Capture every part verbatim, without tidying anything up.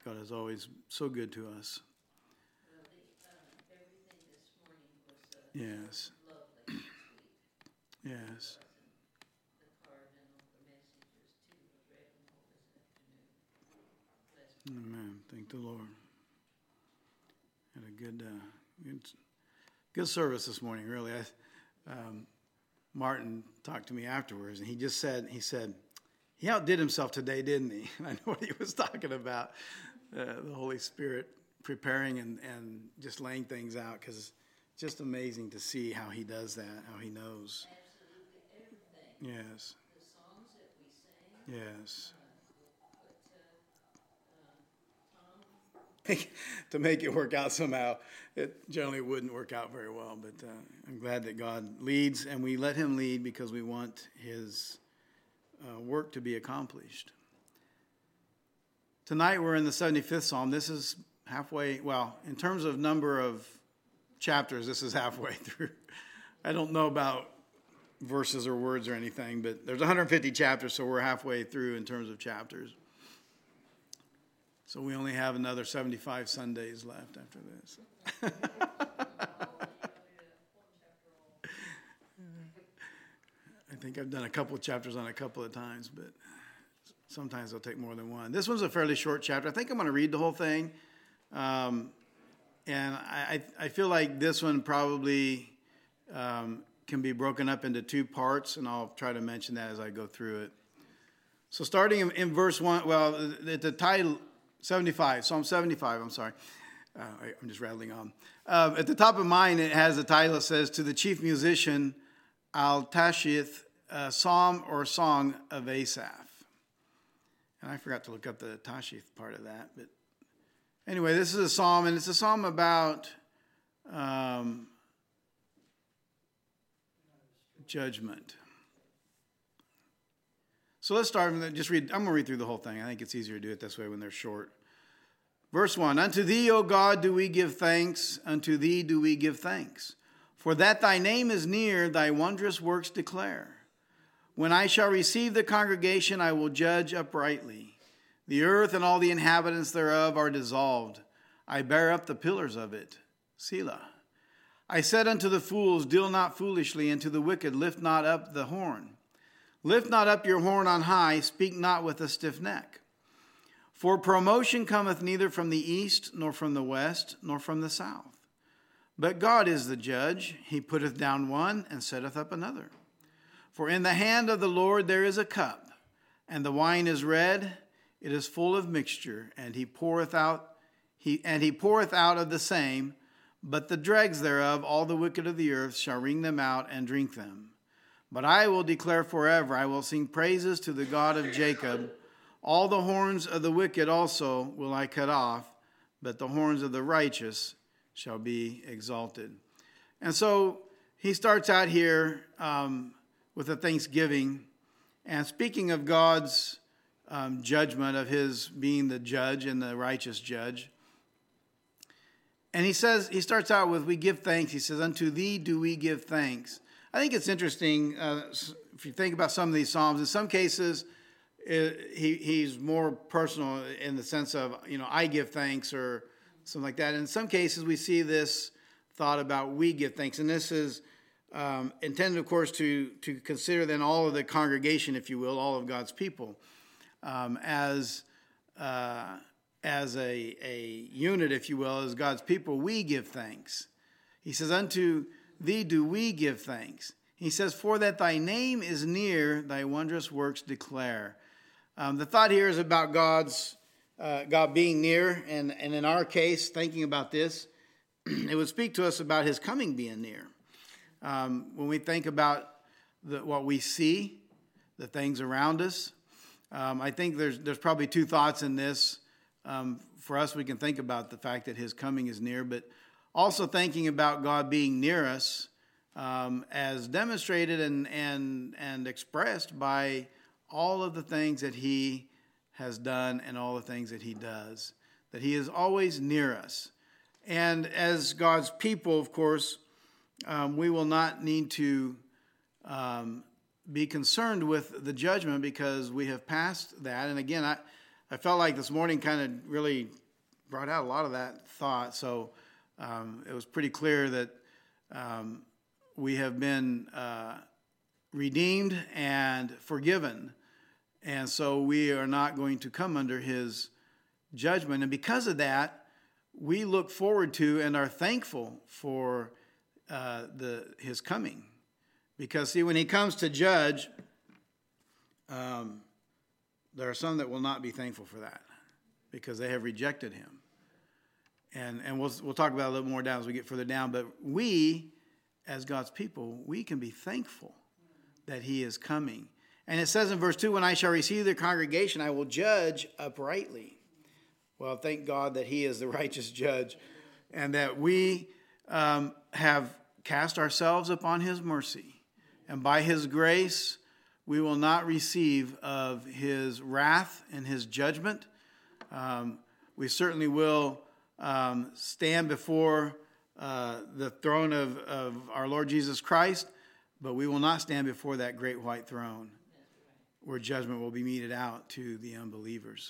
God is always so good to us. Well, the, uh, everything this morning was uh, Yes. lovely, sweet. Yes. The card and all the messages too. I read them all this afternoon. Bless me. Amen. Thank the Lord. Had a good, uh, good, good service this morning. Really, I, um, Martin talked to me afterwards, and he just said, he said, he outdid himself today, didn't he? And I know what he was talking about, uh, the Holy Spirit preparing and, and just laying things out, because it's just amazing to see how he does that, how he knows. Absolutely everything. Yes. The songs that we sang. Yes. Uh, but uh, uh, Tom. To make it work out somehow, it generally wouldn't work out very well. But uh, I'm glad that God leads, and we let him lead because we want his uh, work to be accomplished. Tonight we're in the seventy-fifth Psalm. This is halfway, well, in terms of number of chapters, this is halfway through. I don't know about verses or words or anything, but there's one hundred fifty chapters, so we're halfway through in terms of chapters. So we only have another seventy-five Sundays left after this. I think I've done a couple of chapters on a couple of times, but sometimes it'll take more than one. This one's a fairly short chapter. I think I'm going to read the whole thing. Um, and I, I feel like this one probably um, can be broken up into two parts, and I'll try to mention that as I go through it. So starting in, in verse one, well, the, the title, seventy-five, Psalm seventy-five, I'm sorry. Uh, I, I'm just rattling on. Uh, at the top of mine, it has a title that says, To the Chief Musician, Al-Tashith, a Psalm or Song of Asaph. And I forgot to look up the Tashith part of that. But anyway, this is a psalm, and it's a psalm about um, judgment. So let's start with just read. I'm going to read through the whole thing. I think it's easier to do it this way when they're short. Verse one, Unto thee, O God, do we give thanks. Unto thee do we give thanks. For that thy name is near, thy wondrous works declare. When I shall receive the congregation, I will judge uprightly. The earth and all the inhabitants thereof are dissolved. I bear up the pillars of it. Selah. I said unto the fools, Deal not foolishly, and to the wicked, Lift not up the horn. Lift not up your horn on high, speak not with a stiff neck. For promotion cometh neither from the east, nor from the west, nor from the south. But God is the judge. He putteth down one, and setteth up another. For in the hand of the Lord there is a cup, and the wine is red, it is full of mixture, and he poureth out, he and he poureth out of the same, but the dregs thereof, all the wicked of the earth, shall wring them out and drink them. But I will declare forever, I will sing praises to the God of Jacob. All the horns of the wicked also will I cut off, but the horns of the righteous shall be exalted. And so he starts out here um, with a thanksgiving, and speaking of God's um, judgment, of his being the judge and the righteous judge. And he says, he starts out with, we give thanks. He says, Unto thee do we give thanks. I think it's interesting, uh, if you think about some of these Psalms, in some cases, it, he, he's more personal in the sense of, you know, I give thanks or something like that. In some cases, we see this thought about we give thanks. And this is um, intended, of course, to, to consider then all of the congregation, if you will, all of God's people, um, as uh, as a, a unit, if you will, as God's people, we give thanks. He says, Unto thee do we give thanks. He says, For that thy name is near, thy wondrous works declare. Um, the thought here is about God's uh, God being near, and, and in our case, thinking about this, it would speak to us about his coming being near. Um, when we think about the, what we see, the things around us, um, I think there's there's probably two thoughts in this. Um, for us, we can think about the fact that his coming is near, but also thinking about God being near us, um, as demonstrated and and and expressed by all of the things that he has done and all the things that he does, that he is always near us. And as God's people, of course, um, we will not need to um, be concerned with the judgment because we have passed that. And again, I, I felt like this morning kind of really brought out a lot of that thought. So um, it was pretty clear that um, we have been uh, redeemed and forgiven. And so we are not going to come under his judgment. And because of that, we look forward to and are thankful for uh, the his coming. Because, see, when he comes to judge, um, there are some that will not be thankful for that because they have rejected him. And and we'll we'll talk about it a little more down as we get further down. But we, as God's people, we can be thankful that he is coming. And it says in verse two, when I shall receive the congregation, I will judge uprightly. Well, thank God that he is the righteous judge and that we um, have cast ourselves upon his mercy. And by his grace, we will not receive of his wrath and his judgment. Um, we certainly will um, stand before uh, the throne of, of our Lord Jesus Christ, but we will not stand before that great white throne where judgment will be meted out to the unbelievers.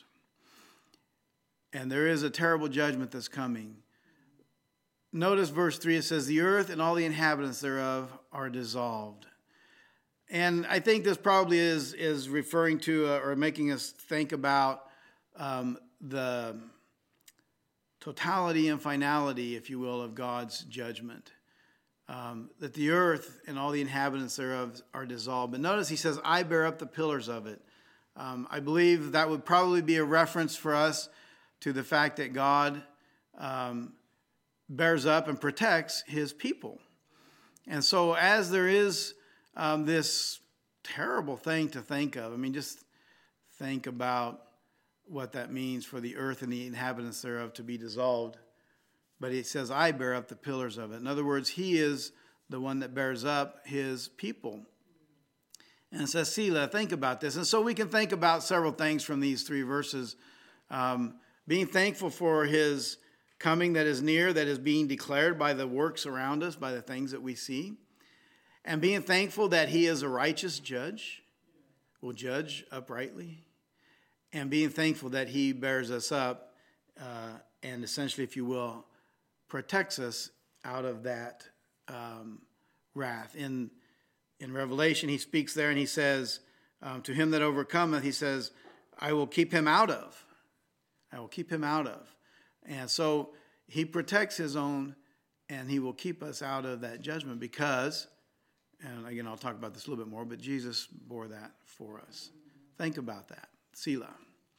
And there is a terrible judgment that's coming. Notice verse three, it says, the earth and all the inhabitants thereof are dissolved. And I think this probably is, is referring to uh, or making us think about um, the totality and finality, if you will, of God's judgment. Um, that the earth and all the inhabitants thereof are dissolved. But notice he says, I bear up the pillars of it. Um, I believe that would probably be a reference for us to the fact that God um, bears up and protects his people. And so as there is um, this terrible thing to think of, I mean, just think about what that means for the earth and the inhabitants thereof to be dissolved. But he says, I bear up the pillars of it. In other words, he is the one that bears up his people. And it says, Selah, think about this. And so we can think about several things from these three verses. Um, being thankful for his coming that is near, that is being declared by the works around us, by the things that we see. And being thankful that he is a righteous judge, will judge uprightly. And being thankful that he bears us up uh, and essentially, if you will, protects us out of that um, wrath. In in Revelation, he speaks there and he says, um, to him that overcometh, he says, I will keep him out of. I will keep him out of. And so he protects his own and he will keep us out of that judgment because, and again, I'll talk about this a little bit more, but Jesus bore that for us. Think about that. Selah.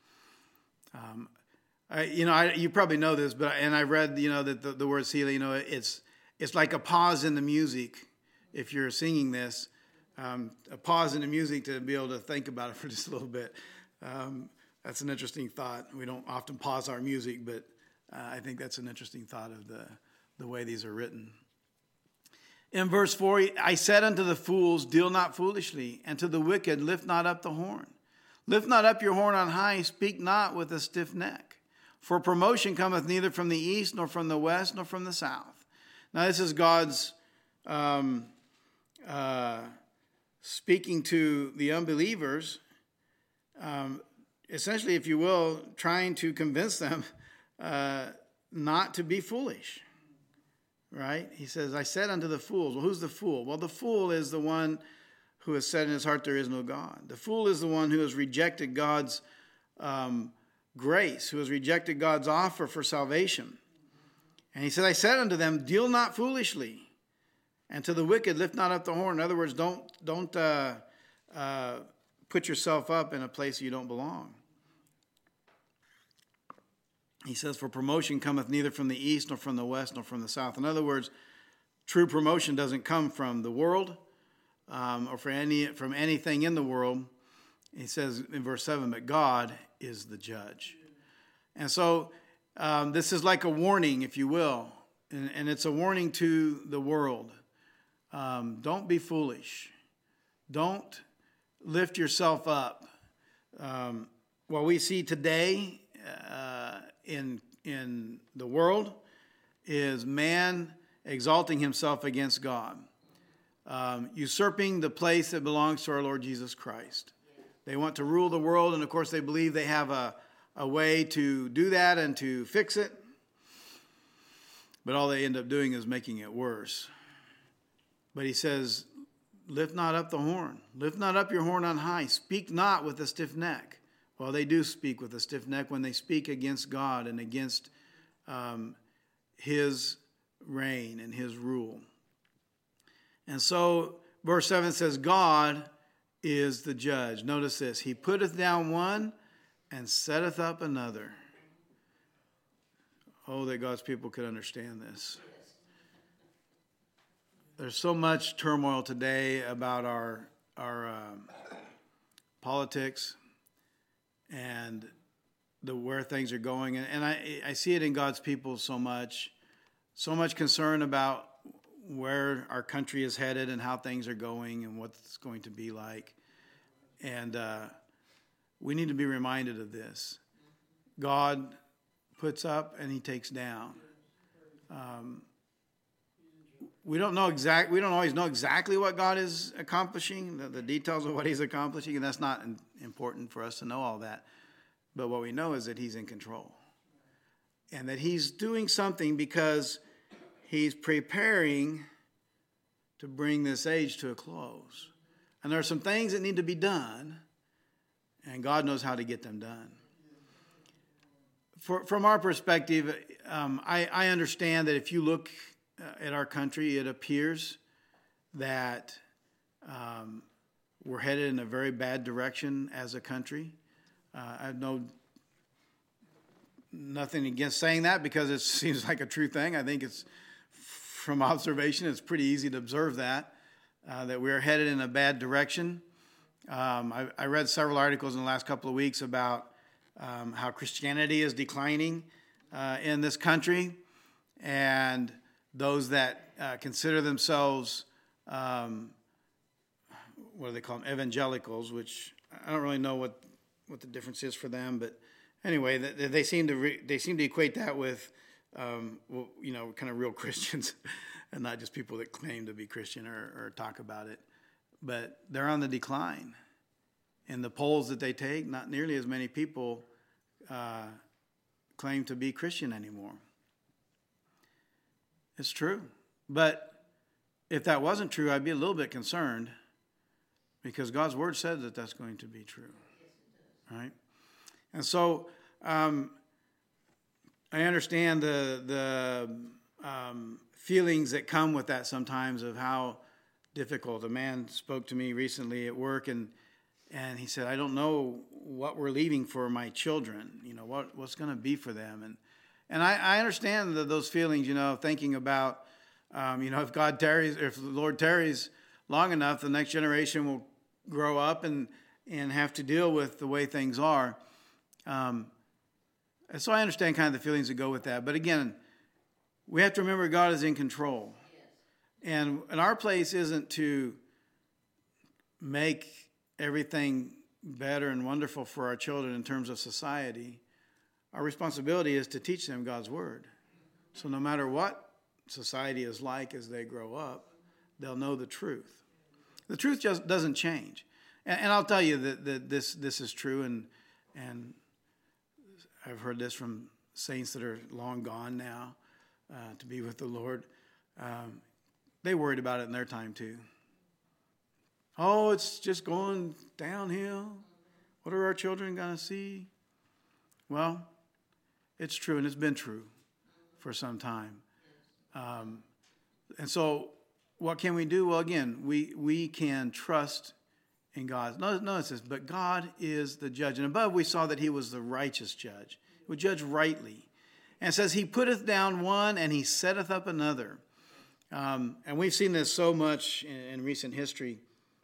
Um, I, you know, I, you probably know this, but and I read, you know, that the, the word Selah, you know, it's it's like a pause in the music. If you're singing this, um, a pause in the music to be able to think about it for just a little bit. Um, that's an interesting thought. We don't often pause our music, but uh, I think that's an interesting thought of the the way these are written. In verse four, I said unto the fools, deal not foolishly, and to the wicked, lift not up the horn. Lift not up your horn on high, speak not with a stiff neck. For promotion cometh neither from the east, nor from the west, nor from the south. Now this is God's um, uh, speaking to the unbelievers, um, essentially, if you will, trying to convince them uh, not to be foolish. Right? He says, I said unto the fools. Well, who's the fool? Well, the fool is the one who has said in his heart there is no God. The fool is the one who has rejected God's um, grace, who has rejected God's offer for salvation. And he said, I said unto them, deal not foolishly, and to the wicked lift not up the horn. In other words, don't don't uh, uh, put yourself up in a place you don't belong. He says, for promotion cometh neither from the east, nor from the west, nor from the south. In other words, true promotion doesn't come from the world um, or from, any, from anything in the world. He says in verse seven, but God is the judge. And so um, this is like a warning, if you will, and, and it's a warning to the world. Um, don't be foolish. Don't lift yourself up. Um, what we see today uh, in in the world is man exalting himself against God, um, usurping the place that belongs to our Lord Jesus Christ. They want to rule the world, and of course they believe they have a, a way to do that and to fix it. But all they end up doing is making it worse. But he says, lift not up the horn. Lift not up your horn on high. Speak not with a stiff neck. Well, they do speak with a stiff neck when they speak against God and against um, his reign and his rule. And so verse seven says, God is the judge. Notice this. He putteth down one and setteth up another. Oh, that God's people could understand this. There's so much turmoil today about our, our um, politics and the where things are going. And, and I, I see it in God's people so much. So much concern about where our country is headed and how things are going and what it's going to be like. And uh, we need to be reminded of this. God puts up and he takes down. Um, we don't know exact. We don't always know exactly what God is accomplishing, the, the details of what he's accomplishing, and that's not important for us to know all that. But what we know is that he's in control. And that he's doing something because he's preparing to bring this age to a close. And there are some things that need to be done, and God knows how to get them done. For, from our perspective, um, I, I understand that if you look uh, at our country, it appears that um, we're headed in a very bad direction as a country. Uh, I have no nothing against saying that because it seems like a true thing. I think it's from observation, it's pretty easy to observe that, uh, that we're headed in a bad direction. Um, I, I read several articles in the last couple of weeks about um, how Christianity is declining uh, in this country, and those that uh, consider themselves, um, what do they call them, evangelicals, which I don't really know what, what the difference is for them, but anyway, they, they seem to re, they seem to equate that with Um, well, you know, kind of real Christians and not just people that claim to be Christian or, or talk about it. But they're on the decline. In the polls that they take, not nearly as many people uh, claim to be Christian anymore. It's true. But if that wasn't true, I'd be a little bit concerned because God's word says that that's going to be true. Right? And so um, I understand the the um, feelings that come with that sometimes of how difficult. A man spoke to me recently at work, and and he said, I don't know what we're leaving for my children, you know, what what's going to be for them. And and I, I understand the, those feelings, you know, thinking about, um, you know, if God tarries, if the Lord tarries long enough, the next generation will grow up and, and have to deal with the way things are. Um, and so I understand kind of the feelings that go with that. But again, we have to remember God is in control. And, and our place isn't to make everything better and wonderful for our children in terms of society. Our responsibility is to teach them God's word. So no matter what society is like as they grow up, they'll know the truth. The truth just doesn't change. And, and I'll tell you that, that this this is true, and and I've heard this from saints that are long gone now uh, to be with the Lord. Um, they worried about it in their time too. Oh, it's just going downhill. What are our children going to see? Well, it's true, and it's been true for some time. Um, and so what can we do? Well, again, we, we can trust in God. Notice, notice this, but God is the judge. And above we saw that he was the righteous judge. He would judge rightly. And it says, he putteth down one and he setteth up another. Um, and we've seen this so much in, in recent history.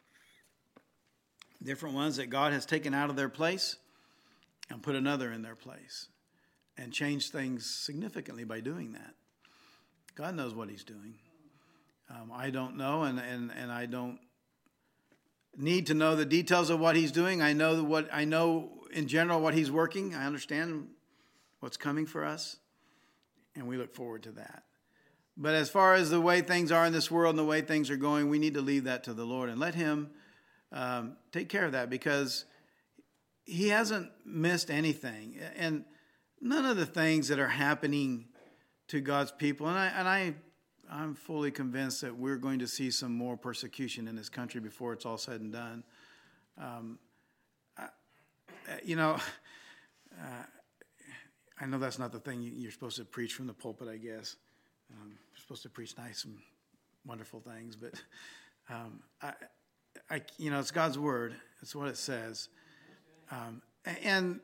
Different ones that God has taken out of their place and put another in their place. And changed things significantly by doing that. God knows what he's doing. Um, I don't know, and, and, and I don't need to know the details of what he's doing. I know what I know in general what he's working. I understand what's coming for us, and we look forward to that. But as far as the way things are in this world and the way things are going, we need to leave that to the Lord and let him um, take care of that, because he hasn't missed anything. And none of the things that are happening to God's people, and I and I I'm fully convinced that we're going to see some more persecution in this country before it's all said and done. Um, I, you know, uh, I know that's not the thing you're supposed to preach from the pulpit, I guess. Um, you're supposed to preach nice and wonderful things, but um, I, I, you know, it's God's word. It's what it says, um, and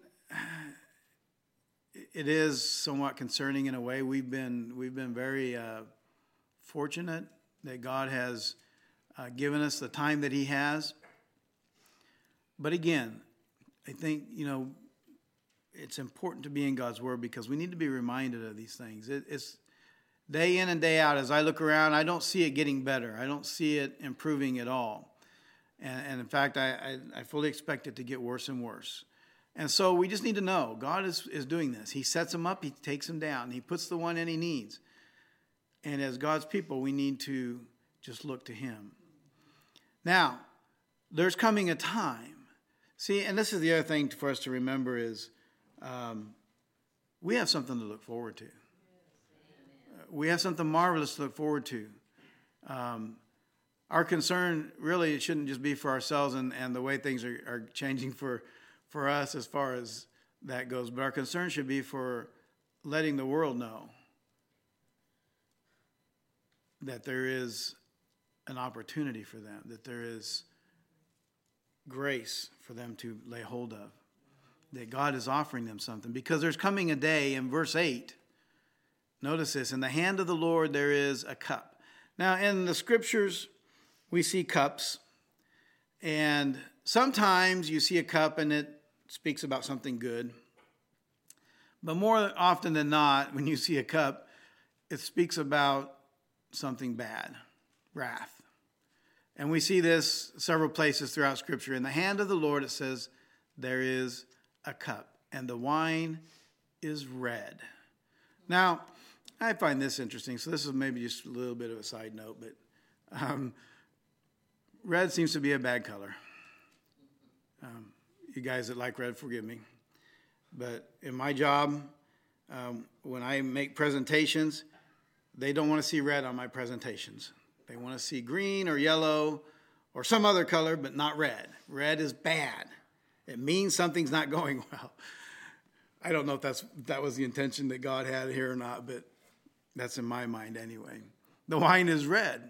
it is somewhat concerning in a way. We've been we've been very uh, fortunate that God has uh, given us the time that He has. But again, I think, you know, it's important to be in God's word because we need to be reminded of these things. It, it's day in and day out. As I look around, I don't see it getting better. I don't see it improving at all. And, and in fact, I, I, I fully expect it to get worse and worse. And so we just need to know God is, is doing this. He sets them up. He takes them down. He puts the one in He needs. And as God's people, we need to just look to Him. Now, there's coming a time. See, and this is the other thing for us to remember is um, we have something to look forward to. Uh, we have something marvelous to look forward to. Um, our concern really shouldn't just be for ourselves and, and the way things are, are changing for, for us as far as that goes, but our concern should be for letting the world know that there is an opportunity for them, that there is grace for them to lay hold of, that God is offering them something. Because there's coming a day in verse eight, notice this, in the hand of the Lord there is a cup. Now in the scriptures we see cups, and sometimes you see a cup and it speaks about something good. But more often than not, when you see a cup, it speaks about something bad, wrath. And we see this several places throughout Scripture. In the hand of the Lord, it says, there is a cup, and the wine is red. Now, I find this interesting. So this is maybe just a little bit of a side note, but um, red seems to be a bad color. Um, you guys that like red, forgive me. But in my job, um, when I make presentations, they don't want to see red on my presentations. They want to see green or yellow or some other color, but not red. Red is bad. It means something's not going well. I don't know if that's that was the intention that God had here or not, but that's in my mind anyway. The wine is red.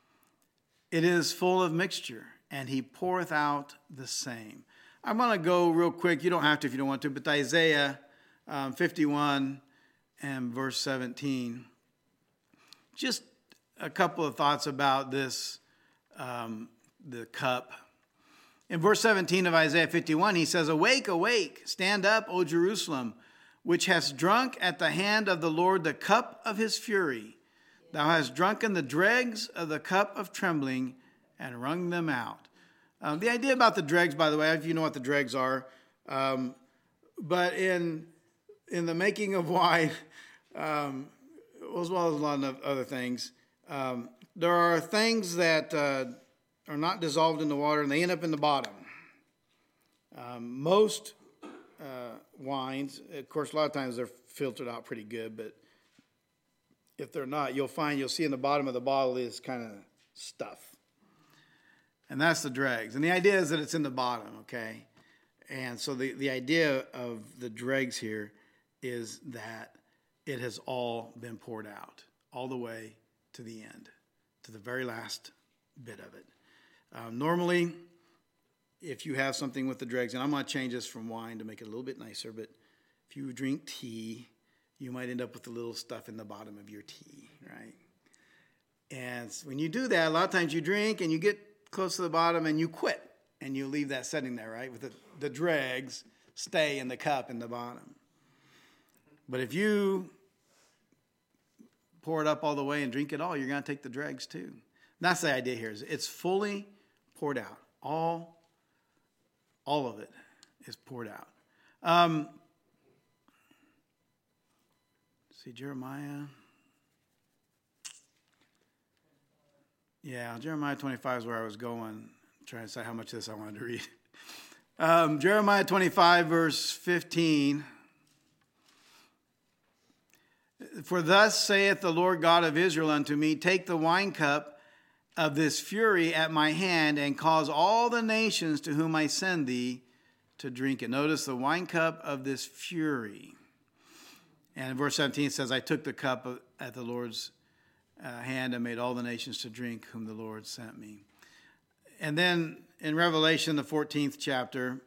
It is full of mixture, and He poureth out the same. I'm going to go real quick. You don't have to if you don't want to, but Isaiah um, fifty-one and verse seventeen. Just a couple of thoughts about this, um, the cup. In verse seventeen of Isaiah fifty-one, he says, awake, awake, stand up, O Jerusalem, which hast drunk at the hand of the Lord the cup of His fury. Thou hast drunken the dregs of the cup of trembling and wrung them out. Um, the idea about the dregs, by the way, if you know what the dregs are, um, but in in the making of wine, um, as well as a lot of other things, um, there are things that uh, are not dissolved in the water and they end up in the bottom. Um, most uh, wines, of course, a lot of times they're filtered out pretty good, but if they're not, you'll find, you'll see in the bottom of the bottle is kind of stuff. And that's the dregs. And the idea is that it's in the bottom, okay? And so the, the idea of the dregs here is that it has all been poured out, all the way to the end, to the very last bit of it. Um, normally, if you have something with the dregs, and I'm going to change this from wine to make it a little bit nicer, but if you drink tea, you might end up with a little stuff in the bottom of your tea, right? And when you do that, a lot of times you drink and you get close to the bottom and you quit and you leave that sitting there, right? With the, the dregs stay in the cup in the bottom. But if you pour it up all the way and drink it all, you're going to take the dregs too. And that's the idea here. Is it's fully poured out. All, all of it is poured out. Um, see, Jeremiah. Yeah, Jeremiah twenty-five is where I was going, trying to decide how much of this I wanted to read. Um, Jeremiah twenty-five, verse fifteen. For thus saith the Lord God of Israel unto me, take the wine cup of this fury at my hand, and cause all the nations to whom I send thee to drink it. Notice the wine cup of this fury. And in verse seventeen it says, I took the cup at the Lord's uh, hand and made all the nations to drink whom the Lord sent me. And then in Revelation, the fourteenth chapter,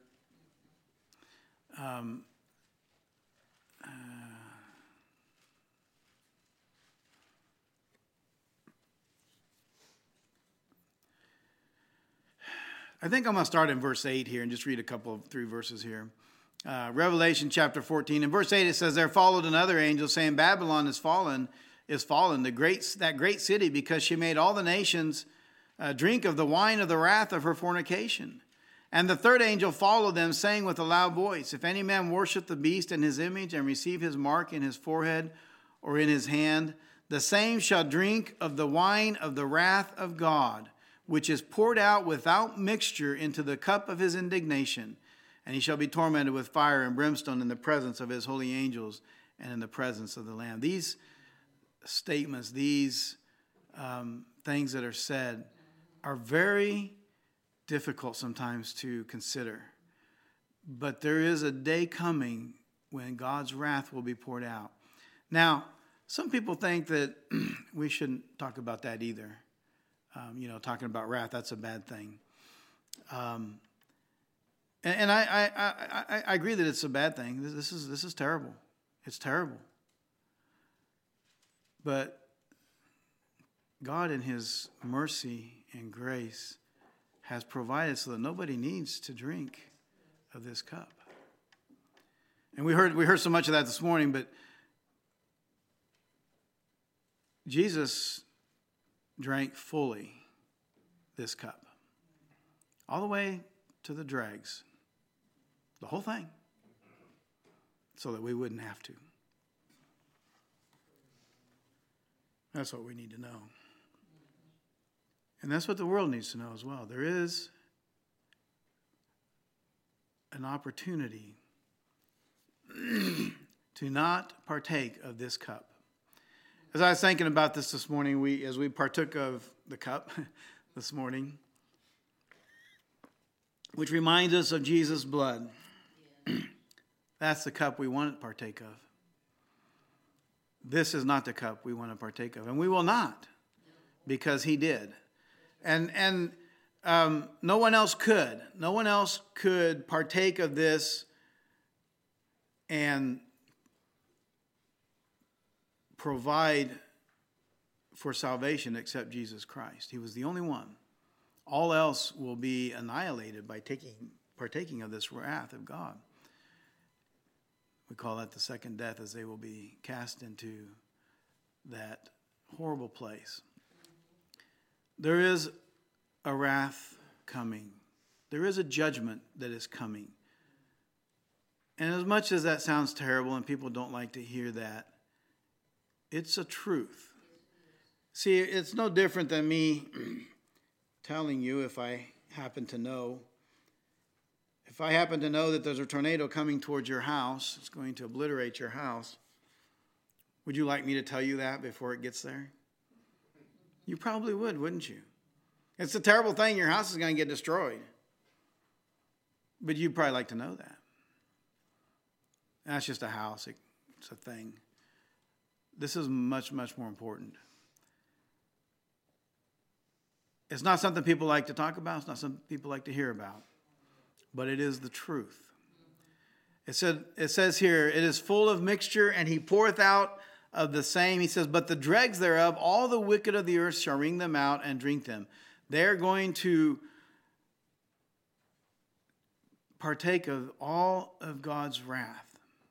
um, uh, I think I'm going to start in verse eight here and just read a couple of three verses here. Uh, Revelation chapter fourteen. In verse eight it says, there followed another angel saying, Babylon is fallen, is fallen, the great, that great city, because she made all the nations uh, drink of the wine of the wrath of her fornication. And the third angel followed them, saying with a loud voice, if any man worship the beast in his image and receive his mark in his forehead or in his hand, the same shall drink of the wine of the wrath of God, which is poured out without mixture into the cup of his indignation. And he shall be tormented with fire and brimstone in the presence of his holy angels and in the presence of the Lamb. These statements, these um, things that are said are very difficult sometimes to consider. But there is a day coming when God's wrath will be poured out. Now, some people think that we shouldn't talk about that either. Um, you know, talking about wrath, that's a bad thing. Um, and and I, I, I, I agree that it's a bad thing. This, this is this is terrible. It's terrible. But God in his mercy and grace has provided so that nobody needs to drink of this cup. And we heard we heard so much of that this morning, but Jesus drank fully this cup, all the way to the dregs, the whole thing, so that we wouldn't have to. That's what we need to know. And that's what the world needs to know as well. There is an opportunity to not partake of this cup. As I was thinking about this this morning, we as we partook of the cup this morning, which reminds us of Jesus' blood. That's the cup we want to partake of. This is not the cup we want to partake of, and we will not, because he did. And and um, no one else could. No one else could partake of this and provide for salvation except Jesus Christ. He was the only one. All else will be annihilated by taking partaking of this wrath of God. We call that the second death, as they will be cast into that horrible place. There is a wrath coming. There is a judgment that is coming. And as much as that sounds terrible and people don't like to hear that, it's a truth. See, it's no different than me telling you, if I happen to know, if I happen to know that there's a tornado coming towards your house, it's going to obliterate your house, would you like me to tell you that before it gets there? You probably would, wouldn't you? It's a terrible thing. Your house is going to get destroyed. But you'd probably like to know that. That's just a house. It's a thing. This is much, much more important. It's not something people like to talk about. It's not something people like to hear about. But it is the truth. It said. It says here, it is full of mixture, and he poureth out of the same. He says, but the dregs thereof, all the wicked of the earth shall wring them out and drink them. They're going to partake of all of God's wrath.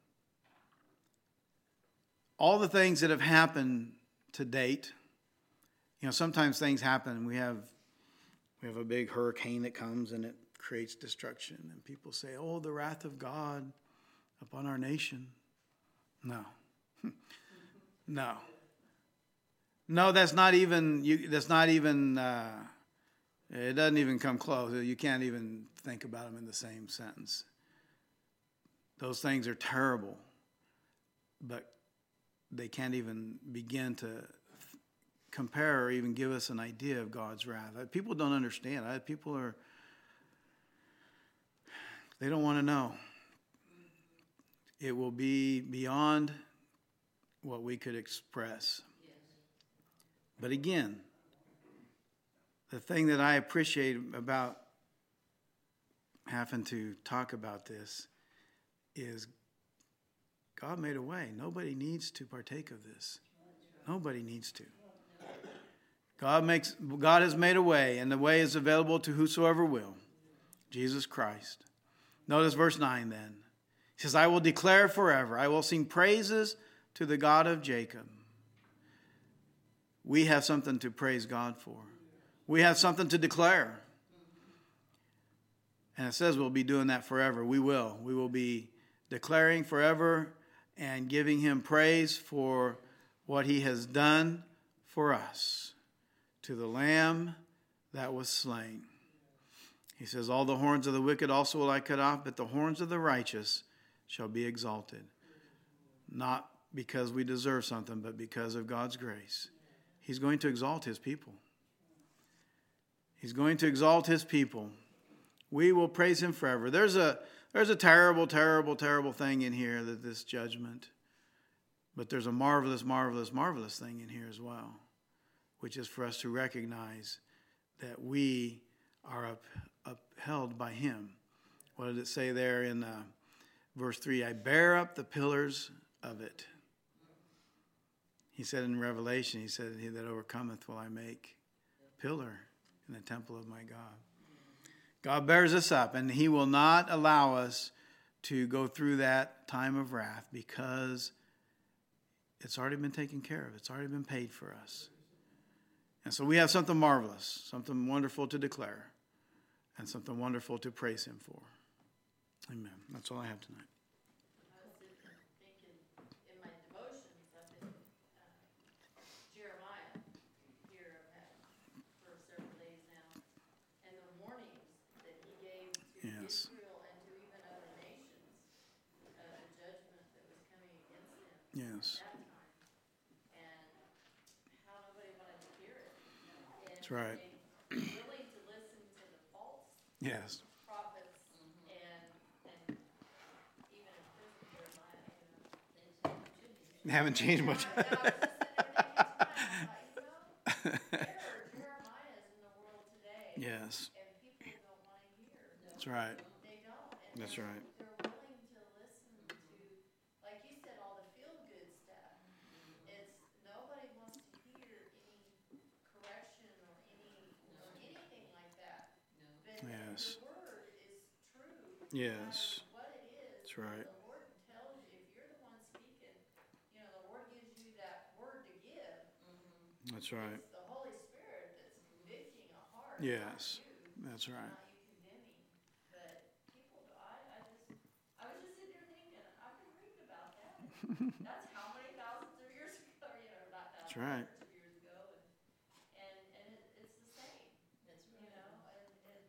All the things that have happened to date. You know, sometimes things happen and we have we have a big hurricane that comes and it creates destruction. And people say, oh, the wrath of God upon our nation. No. No. No, that's not even, you, that's not even uh, It doesn't even come close. You can't even think about them in the same sentence. Those things are terrible, but they can't even begin to compare or even give us an idea of God's wrath. People don't understand. People are, they don't want to know. It will be beyond what we could express. But again, the thing that I appreciate about having to talk about this is God made a way. Nobody needs to partake of this. Nobody needs to. God makes. God has made a way, and the way is available to whosoever will. Jesus Christ. Notice verse nine then. He says, I will declare forever. I will sing praises to the God of Jacob. We have something to praise God for. We have something to declare. And it says we'll be doing that forever. We will. We will be declaring forever and giving him praise for what he has done for us. To the Lamb that was slain. He says, all the horns of the wicked also will I cut off, but the horns of the righteous shall be exalted. Not because we deserve something, but because of God's grace. He's going to exalt his people. He's going to exalt his people. We will praise him forever. There's a there's a terrible, terrible, terrible thing in here, that this judgment. But there's a marvelous, marvelous, marvelous thing in here as well, which is for us to recognize that we are up, upheld by him. What did it say there in uh, verse three? I bear up the pillars of it. He said in Revelation, he said, he that overcometh will I make a pillar in the temple of my God. God bears us up, and he will not allow us to go through that time of wrath because it's already been taken care of. It's already been paid for us. And so we have something marvelous, something wonderful to declare, and something wonderful to praise him for. Amen. That's all I have tonight. I was thinking in my devotions, I've been uh, Jeremiah here I've had for several days now, and the warnings that he gave to Yes. Israel and to even other nations, uh, the judgment that was coming against them Yes. at that time, and how nobody wanted to hear it. And That's right. they were willing to listen to the false Yes. prophets and and even in prison, Jeremiah, you know, things haven't changed. They haven't changed much. And I was just sitting there thinking tonight, I thought, you know, there are Jeremiahs in the world today, Yes. and people don't want to hear. That's right. They don't. And That's they're, right. they're willing to listen to, like you said, all the feel-good stuff. It's, nobody wants to hear any correction or any, or anything like that. But Yes. the word is true. Yes. No matter what it is. That's right. The Lord tells you, if you're the one speaking, you know, the Lord gives you that word to give. That's right. It's the Holy Spirit that's convicting a heart. Yes. Not you. That's right. Not you condemning. But people, I, I just, I was just sitting there thinking, I've been reading about that. That's how many thousands of years ago, you know, not thousands, That's right. hundreds of years ago, and and and it, it's the same. That's right. You know, and and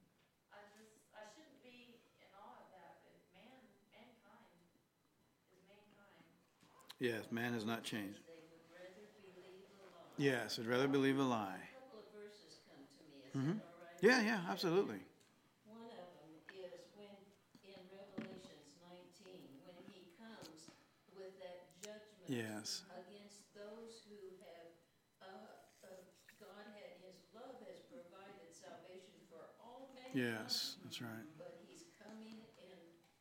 I just, I shouldn't be in awe of that, but man, mankind is mankind. Yes, man has not changed. They would rather believe a lie. Yes, I'd rather believe a lie. A couple of verses come to me. Is Mhm. that all right? Yeah, yeah, absolutely. One of them is when in Revelations nineteen, when he comes with that judgment Yes. against those who have, uh, uh, God had, his love has provided salvation for all mankind. Yes, that's right. But he's coming in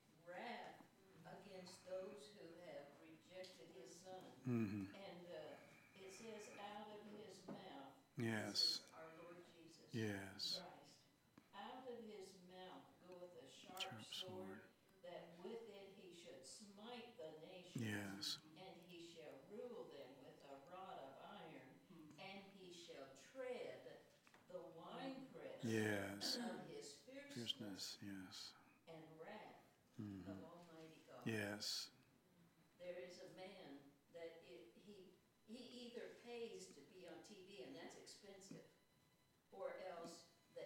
wrath against those who have rejected his son. Mm-hmm. And uh, it says, out of his mouth, Yes. this is our Lord Jesus Yes. Christ, out of his mouth goeth a sharp, Sharp sword. sword, that with it he should smite the nations. Yes. And he shall rule them with a rod of iron, and he shall tread the winepress Yes. of his fierceness Fierceness. Yes. and wrath Mhm. of Almighty God. Yes. There is a man that it, he he either pays to be on T V, and that's expensive, or else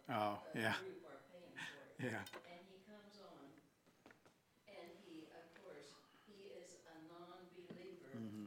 Oh, uh, yeah. group are paying for it. Yeah. And he comes on, and he, of course, he is a non-believer, Mm-hmm.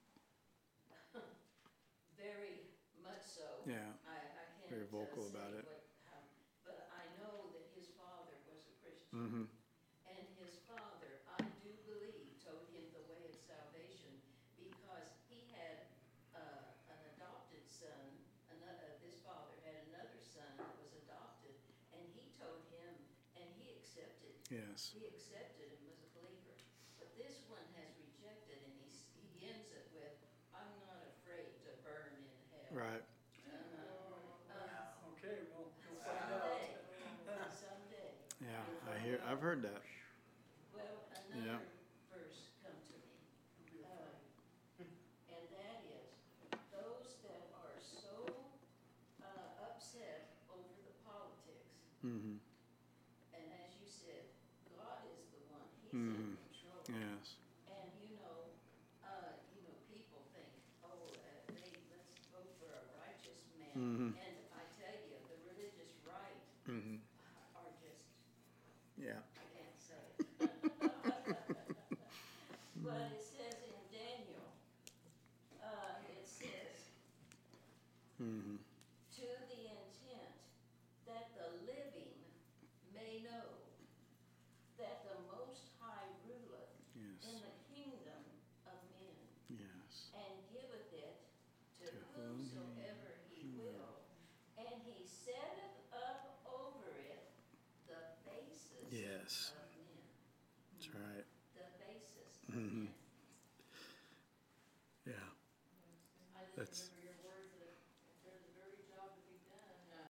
very much so. Yeah. I, I can't Very vocal uh, say about it. what, how, but I know that his father was a Christian. Mm-hmm. And his father, I do believe, told him the way of salvation because he had uh, an adopted son. Another, this father had another son that was adopted, and he told him, and he accepted. Yes. He accepted and was a believer. But this one has rejected, and he, he ends it with, I'm not afraid to burn in hell. Right. Uh, uh, Okay, well, we'll find out. someday, someday. Yeah, I hear. I've heard that. Well, Yeah. another verse come to me, uh, and that is, those that are so uh, upset over the politics, Mm-hmm. and as you said, God is the one, He's Mhm. in control. Yes. And you know, uh, you know, people think, oh, uh, they, let's vote for a righteous man. Mhm. And I tell you, the religious right Mm-hmm. are just, Yeah. I can't say it. But it says in Daniel, uh, it says, Mm-hmm. to the intent that the living may know that the Most High ruleth in Yes. the kingdom of men, Yes. and giveth it to To whom he whomsoever he will, and he setteth up over it the basis Yes.